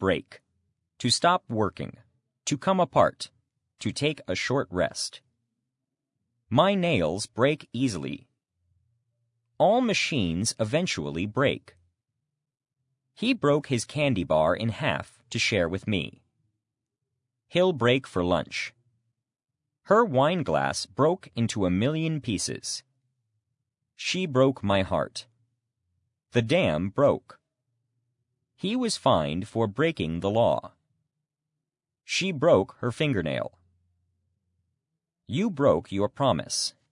break, to stop working, to come apart, to take a short rest. My nails break easily. All machines eventually break. He broke his candy bar in half to share with me. He'll break for lunch. Her wine glass broke into 1,000,000 pieces. She broke my heart. The dam broke. He was fined for breaking the law. She broke her fingernail. You broke your promise.